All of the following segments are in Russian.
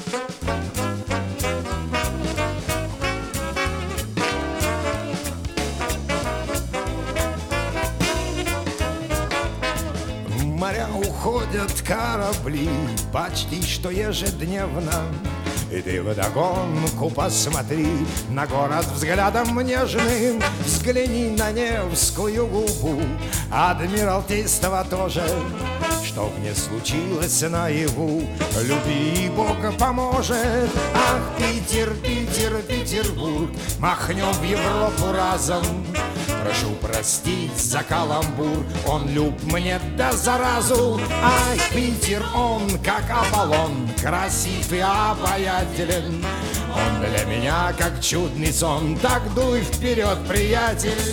В моря уходят корабли почти что ежедневно. И ты вдогонку посмотри на город взглядом нежным. Взгляни на Невскую губу, Адмиралтейство тоже. Чтоб не случилось наяву, люби, и Бог поможет. Ах, Питер, Питер, Петербург, махнем в Европу разом. Прошу простить за каламбур, он люб мне да заразу. Ай, Питер, он как Аполлон, красив и обаятелен. Он для меня как чудный сон, так дуй вперед, приятель.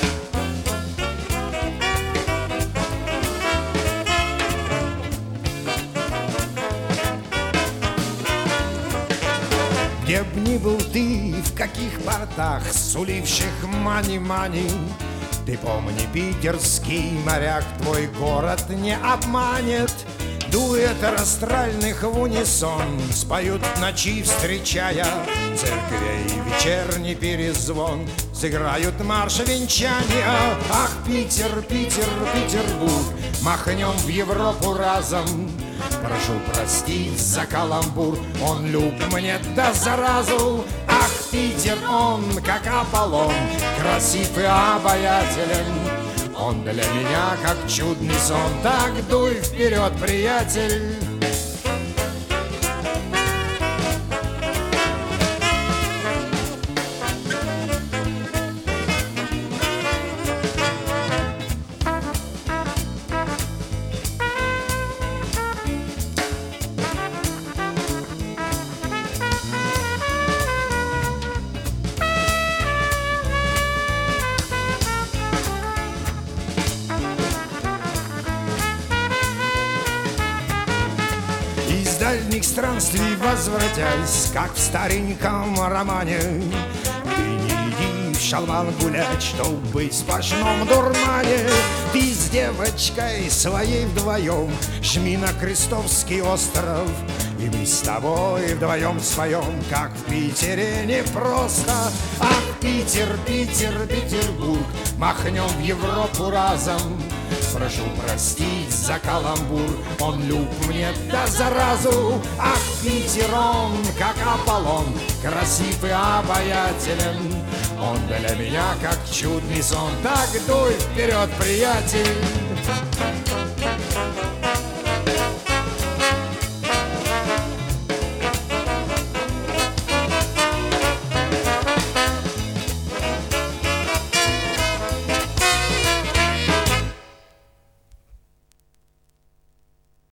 Где б ни был ты, в каких портах, суливших мани-мани, ты помни, питерский моряк твой город не обманет. Дуэт растральных в унисон споют ночи, встречая церквей вечерний перезвон, сыграют марш венчания. Ах, Питер, Питер, Петербург, махнем в Европу разом. Прошу простить за каламбур, он люб мне да заразу. Ах, Питер, он как Аполлон, красив и обаятелен. Он для меня как чудный сон, так дуй вперед, приятель. Из дальних странствий возвратясь, как в стареньком романе, ты не иди в шалман гулять, чтоб быть в сплошном дурмане. Ты с девочкой своей вдвоем жми на Крестовский остров, и мы с тобой вдвоем споем, как в Питере непросто. Ах, Питер, Питер, Петербург, махнем в Европу разом. Прошу простить за каламбур, он люб мне да заразу. Ах, Питер, он как Аполлон, красив и обаятелен. Он для меня как чудный сон, так дуй вперед, приятель.